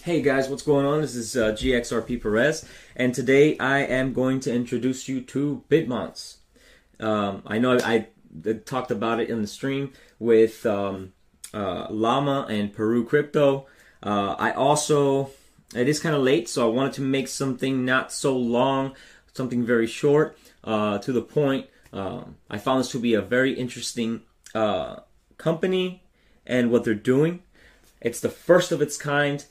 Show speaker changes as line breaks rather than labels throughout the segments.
Hey guys, what's going on? This is GXRP Perez, and today I am going to introduce you to Bitmons. I know I talked about it in the stream with Llama and Peru Crypto. It is kind of late, so I wanted to make something not so long, something very short, to the point. I found this to be a very interesting company and what they're doing. It's the first of its kind.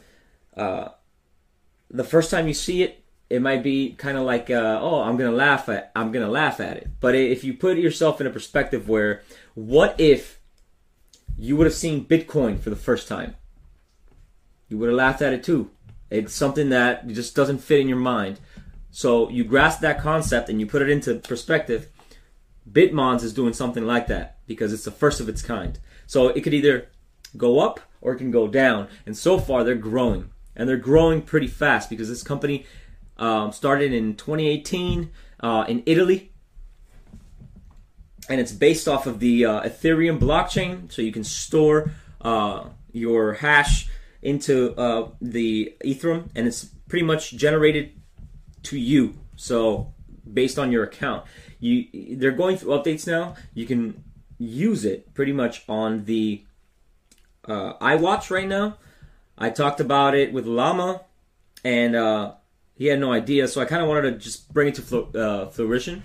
The first time you see it, it might be kind of like, oh, I'm gonna laugh at it. But if you put yourself in a perspective where, what if you would have seen Bitcoin for the first time? You would have laughed at it too. It's something that just doesn't fit in your mind. So you grasp that concept and you put it into perspective. Bitmons is doing something like that because it's the first of its kind. So it could either go up or it can go down. And so far they're growing. And they're growing pretty fast because this company started in 2018 in Italy. And it's based off of the Ethereum blockchain. So you can store your hash into the Ethereum. And it's pretty much generated to you. So based on your account. They're going through updates now. You can use it pretty much on the iWatch right now. I talked about it with Llama, and he had no idea, so I kind of wanted to just bring it to fruition.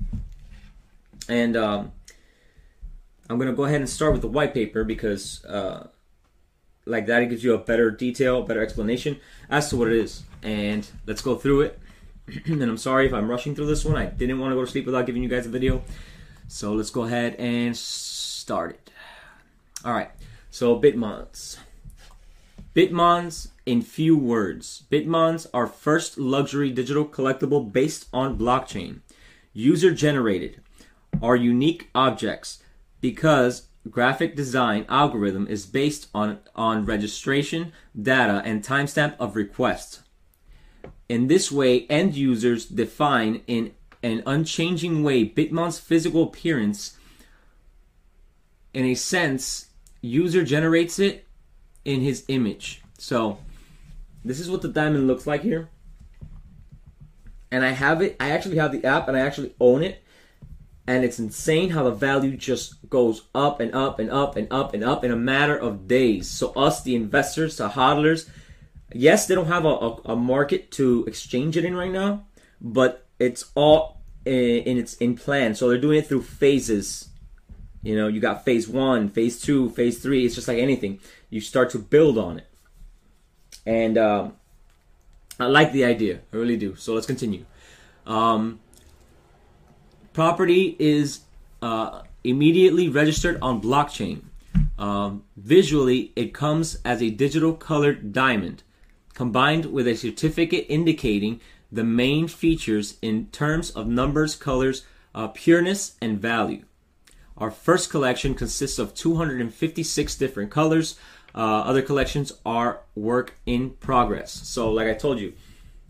And I'm going to go ahead and start with the white paper because like that, it gives you a better detail, better explanation as to what it is. And let's go through it. And I'm sorry if I'm rushing through this one. I didn't want to go to sleep without giving you guys a video. So let's go ahead and start it. All right, so Bitmons. Bitmons in few words. Bitmons are first luxury digital collectible based on blockchain. User generated are unique objects because graphic design algorithm is based on registration, data, and timestamp of requests. In this way, end users define in an unchanging way Bitmons' physical appearance. In a sense, user generates it in his image. So this is what the diamond looks like here. And I actually have the app and I actually own it. And it's insane how the value just goes up and up and up and up and up in a matter of days. So us, the investors, the hodlers, yes, they don't have a market to exchange it in right now, but it's all in plan. So they're doing it through phases. You know, you got phase 1, phase 2, phase 3. It's just like anything. You start to build on it. And I like the idea. I really do. So let's continue. Property is immediately registered on blockchain. Visually, it comes as a digital colored diamond, combined with a certificate indicating the main features in terms of numbers, colors, pureness, and value. Our first collection consists of 256 different colors. Other collections are work in progress. So like I told you,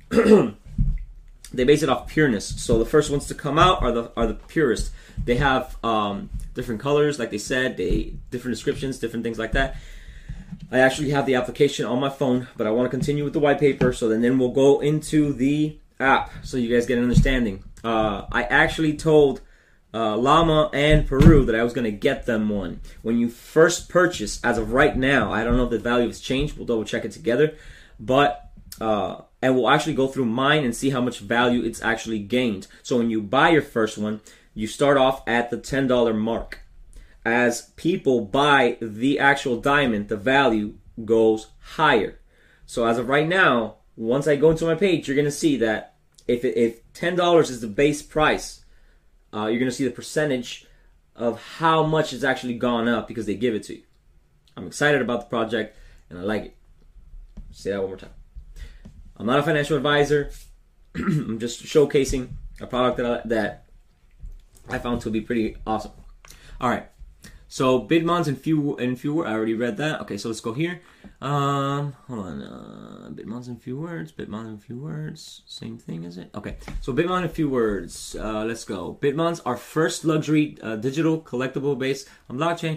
they base it off pureness. So the first ones to come out are the purest. They have different colors, like they said, different descriptions, different things like that. I actually have the application on my phone, but I want to continue with the white paper, so then we'll go into the app so you guys get an understanding. I actually told Llama and Peru that I was going to get them one. When you first purchase, as of right now, I don't know if the value has changed. We'll double check it together. But, and we'll actually go through mine and see how much value it's actually gained. So when you buy your first one, you start off at the $10 mark. As people buy the actual diamond, the value goes higher. So as of right now, once I go into my page, you're going to see that if $10 is the base price, you're going to see the percentage of how much it's actually gone up because they give it to you. I'm excited about the project and I like it. Say that one more time. I'm not a financial advisor. I'm just showcasing a product that I found to be pretty awesome. All right. So Bitmons in few words. I already read that. Okay, so let's go here. Hold on. Bitmons in few words. Bitmons in few words. Same thing, is it? Okay. So Bitmons in few words. Let's go. Bitmons are first luxury digital collectible based on blockchain.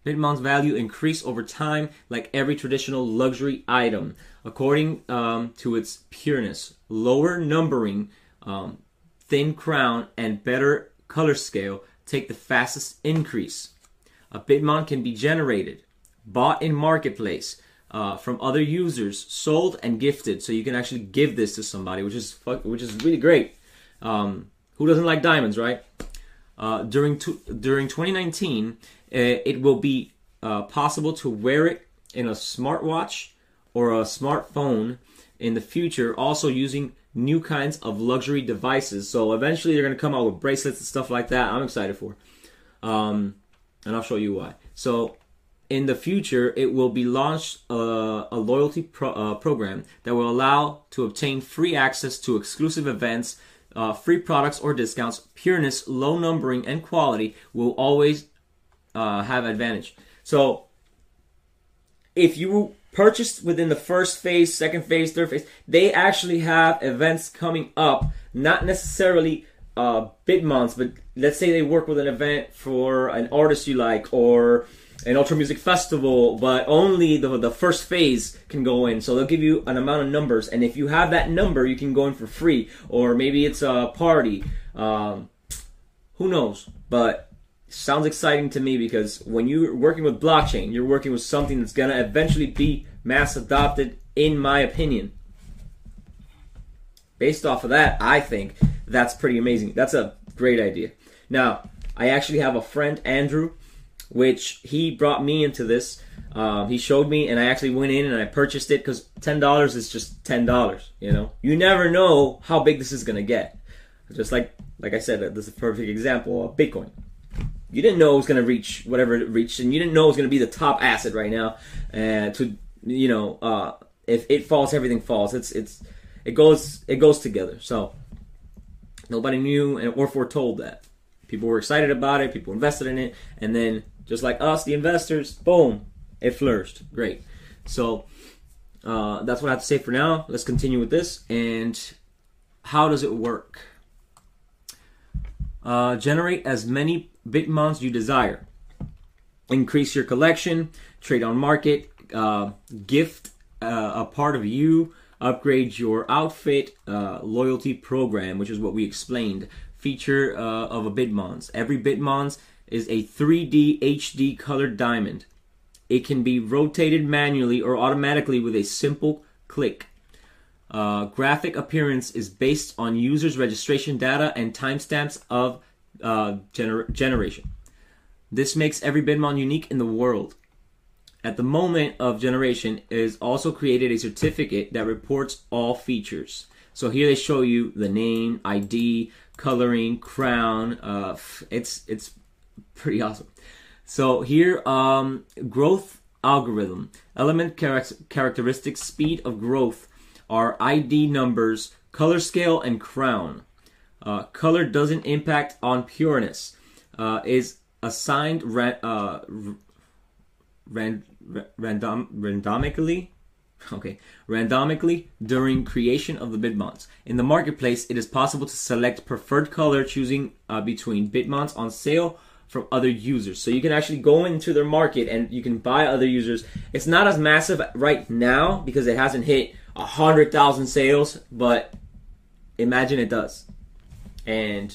Bitmon's value increase over time like every traditional luxury item, according to its pureness. Lower numbering, thin crown, and better color scale take the fastest increase. A Bitmon can be generated, bought in marketplace from other users, sold and gifted. So you can actually give this to somebody, which is really great. Who doesn't like diamonds, right? During 2019, it will be possible to wear it in a smartwatch or a smartphone in the future, also using new kinds of luxury devices. So eventually they're going to come out with bracelets and stuff like that. I'm excited for. And I'll show you why. So in the future, it will be launched a loyalty program that will allow to obtain free access to exclusive events, free products or discounts. Pureness, low numbering, and quality will always have advantage. So if you purchased within the first phase, second phase, third phase, they actually have events coming up, not necessarily Bitmons, but let's say they work with an event for an artist you like or an Ultra Music Festival, but only the first phase can go in. So they'll give you an amount of numbers, and if you have that number, you can go in for free. Or maybe it's a party. Who knows? But sounds exciting to me, because when you're working with blockchain, you're working with something that's going to eventually be mass adopted, in my opinion. Based off of that, I think that's pretty amazing. That's a great idea. Now, I actually have a friend, Andrew, which he brought me into this. He showed me, and I actually went in and I purchased it, because $10 is just $10. You know, you never know how big this is going to get. Just like I said, this is a perfect example of Bitcoin. You didn't know it was going to reach whatever it reached, and you didn't know it was going to be the top asset right now. And if it falls, everything falls. It goes together. So nobody knew or foretold that. People were excited about it. People invested in it, and then just like us, the investors, boom, it flourished. Great. So that's what I have to say for now. Let's continue with this. And how does it work? Generate as many Bitmons you desire. Increase your collection. Trade on market. Gift a part of you. Upgrade your outfit. Loyalty program, which is what we explained. Feature of a Bitmons. Every Bitmons is a 3D HD colored diamond. It can be rotated manually or automatically with a simple click. Graphic appearance is based on users' registration data and timestamps of generation. This makes every Bitmon unique in the world. At the moment of generation, it is also created a certificate that reports all features. So here they show you the name, ID, coloring, crown. It's pretty awesome. So here, growth algorithm, element characteristics, speed of growth are ID numbers, color scale, and crown. Color doesn't impact on pureness. Is assigned randomically during creation of the Bitmons. In the marketplace, it is possible to select preferred color, choosing between Bitmons on sale from other users. So you can actually go into their market and you can buy other users. It's not as massive right now because it hasn't hit 100,000 sales, but imagine it does. And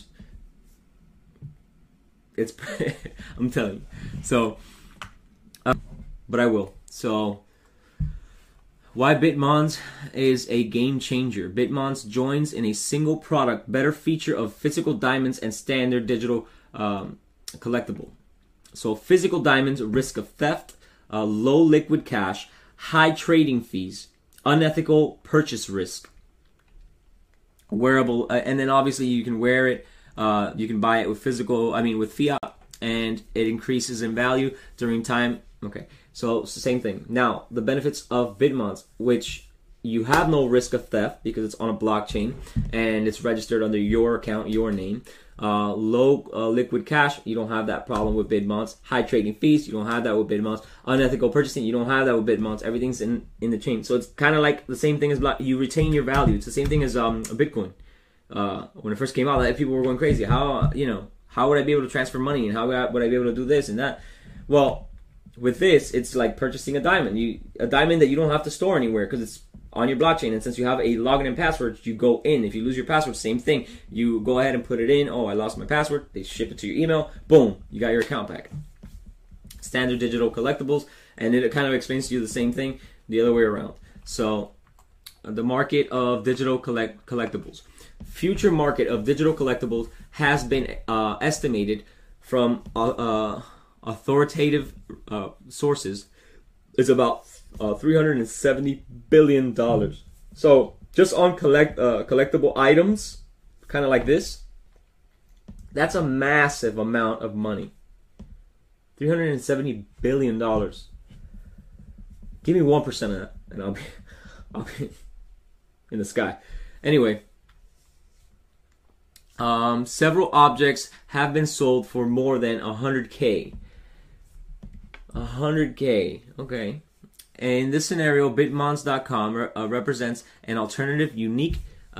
it's I'm telling you. So but I will. So why Bitmons is a game changer. Bitmons joins in a single product, better feature of physical diamonds and standard digital collectible. So physical diamonds, risk of theft, low liquid cash, high trading fees, unethical purchase risk, wearable, and then obviously you can wear it. You can buy it with with fiat, and it increases in value during time. Okay, so it's the same thing. Now, the benefits of Bitmons, which you have no risk of theft because it's on a blockchain and it's registered under your account, your name. Low liquid cash, you don't have that problem with Bitmons. High trading fees, you don't have that with Bitmons. Unethical purchasing, you don't have that with Bitmons. Everything's in the chain. So it's kind of like the same thing as you retain your value. It's the same thing as Bitcoin. When it first came out, people were going crazy. How would I be able to transfer money, and how would I be able to do this and that? Well, with this, it's like purchasing a diamond. A diamond that you don't have to store anywhere because it's on your blockchain. And since you have a login and password, you go in. If you lose your password, same thing. You go ahead and put it in. Oh, I lost my password. They ship it to your email. Boom, you got your account back. Standard digital collectibles, and it kind of explains to you the same thing the other way around. So the market of digital collectibles. Future market of digital collectibles has been estimated from authoritative sources is about $370 billion. So just on collectible items, kind of like this, that's a massive amount of money. $370 billion. Give me 1% of that, and I'll be in the sky. Anyway, several objects have been sold for more than 100K. 100K, okay. In this scenario, Bitmons.com represents an alternative, unique,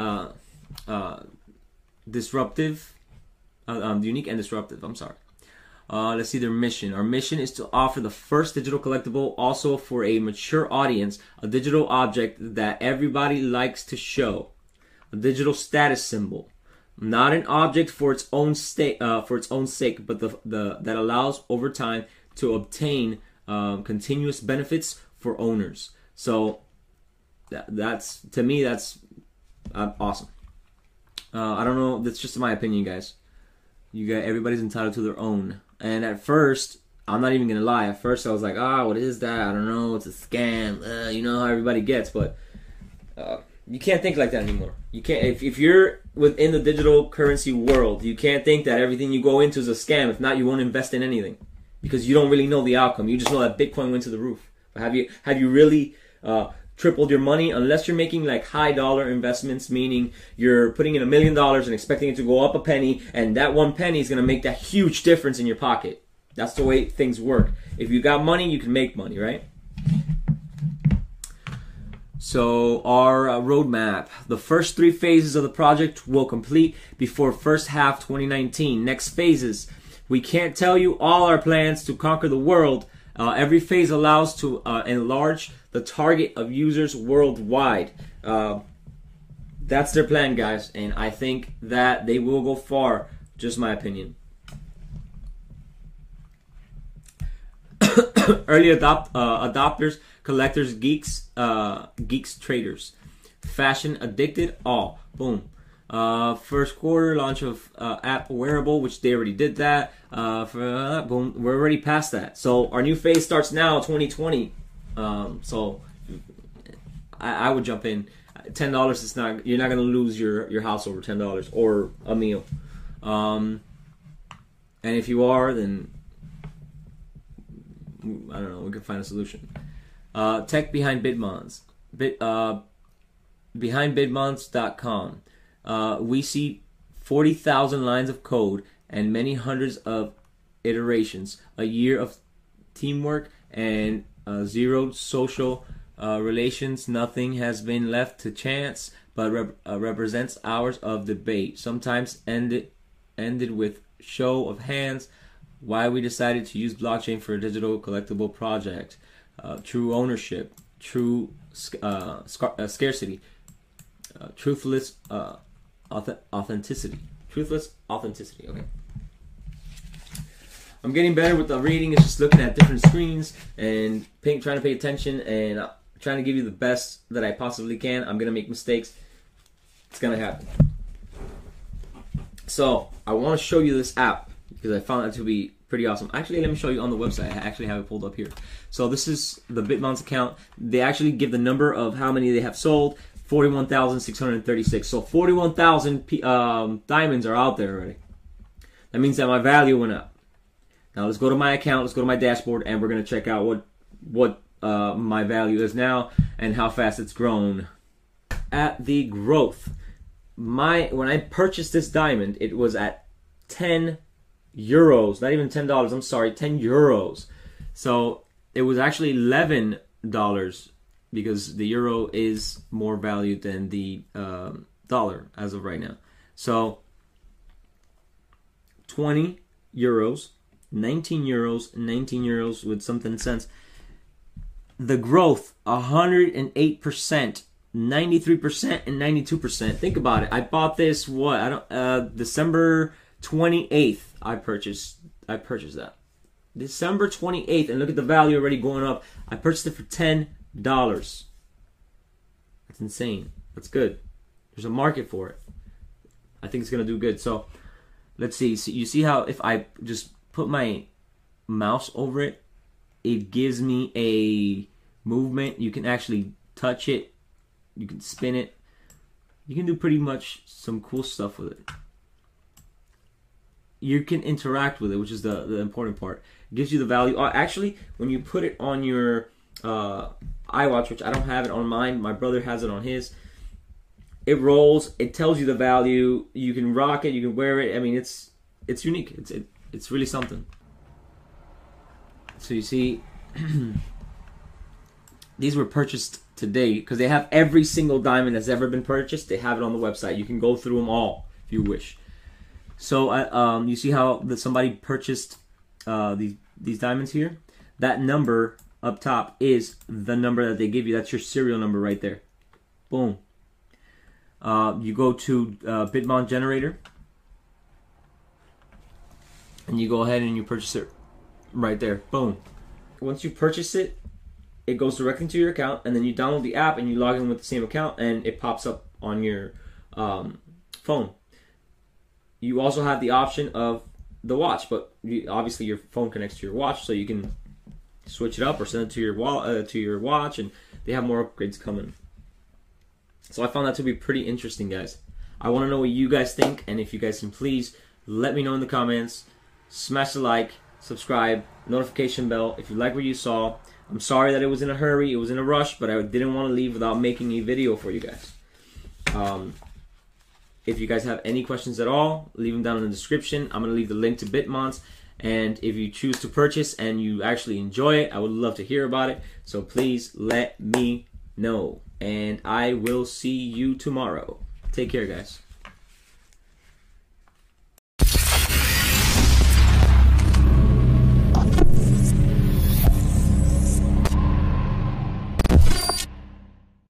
disruptive. Unique and disruptive. I'm sorry. Let's see their mission. Our mission is to offer the first digital collectible, also for a mature audience, a digital object that everybody likes to show, a digital status symbol, not an object for its own sake, but that allows over time to obtain continuous benefits for owners. So that's, to me, that's awesome. I don't know. That's just my opinion, guys. Everybody's entitled to their own. And at first, I'm not even gonna lie. At first, I was like, what is that? I don't know. It's a scam. You know how everybody gets. But you can't think like that anymore. You can't. If you're within the digital currency world, you can't think that everything you go into is a scam. If not, you won't invest in anything because you don't really know the outcome. You just know that Bitcoin went to the roof. But have you really tripled your money? Unless you're making like high dollar investments, meaning you're putting in $1 million and expecting it to go up a penny, and that one penny is going to make that huge difference in your pocket. That's the way things work. If you got money, you can make money, right? So our roadmap, the first 3 phases of the project will complete before first half 2019. Next phases, we can't tell you all our plans to conquer the world. Every phase allows to enlarge the target of users worldwide. That's their plan, guys, and I think that they will go far. Just my opinion. Early adopters, collectors, geeks, traders, fashion addicted, all. Boom. First quarter launch of app wearable, which they already did that. Boom, we're already past that. So our new phase starts now, 2020. So I would jump in. $10 is not. You're not gonna lose your house over $10 or a meal. And if you are, then I don't know. We can find a solution. Tech behind Bitmons. Behind Bitmons.com. We see 40,000 lines of code and many hundreds of iterations, a year of teamwork and zero social relations. Nothing has been left to chance, but represents hours of debate, sometimes ended with show of hands. Why we decided to use blockchain for a digital collectible project. True ownership, true scarcity, truthless authenticity. Truthless authenticity. Okay. I'm getting better with the reading. It's just looking at different screens and trying to pay attention and trying to give you the best that I possibly can. I'm going to make mistakes. It's going to happen. So, I want to show you this app because I found it to be pretty awesome. Actually, let me show you on the website. I actually have it pulled up here. So, this is the Bitmons account. They actually give the number of how many they have sold. 41,636. So 41,000 diamonds are out there already. That means that my value went up. Now let's go to my account, let's go to my dashboard, and we're going to check out what my value is now and how fast it's grown. At the growth, when I purchased this diamond, it was at 10 euros, not even $10. I'm sorry, 10 euros. So it was actually $11 because the euro is more valued than the dollar as of right now. So 20 euros. 19 euros with something cents. The growth, 108%, 93%, and 92%. Think about it. I bought this, December 28th, I purchased that. December 28th, and look at the value already going up. I purchased it for $10. That's insane. That's good. There's a market for it. I think it's going to do good. So, let's see. So you see how if I just put my mouse over it, it gives me a movement. You can actually touch it. You can spin it. You can do pretty much some cool stuff with it. You can interact with it, which is the important part. It gives you the value. Actually, when you put it on your iWatch, which I don't have it on mine, my brother has it on his, it rolls. It tells you the value. You can rock it. You can wear it. I mean, it's unique. It's really something. So you see, these were purchased today because they have every single diamond that's ever been purchased. They have it on the website. You can go through them all if you wish. So you see how somebody purchased these diamonds here? That number up top is the number that they give you. That's your serial number right there. Boom. You go to Bitmont Generator, and you go ahead and you purchase it right there. Boom. Once you purchase it, it goes directly to your account, and then you download the app and you log in with the same account, and it pops up on your phone. You also have the option of the watch, but obviously your phone connects to your watch, so you can switch it up or send it to your watch, and they have more upgrades coming. So I found that to be pretty interesting, guys. I want to know what you guys think, and if you guys can please let me know in the comments. Smash the like, subscribe, notification bell if you like what you saw. I'm sorry that it was in a hurry, it was in a rush, but I didn't want to leave without making a video for you guys. If you guys have any questions at all, leave them down in the description. I'm going to leave the link to Bitmont. And if you choose to purchase and you actually enjoy it, I would love to hear about it. So please let me know. And I will see you tomorrow. Take care, guys.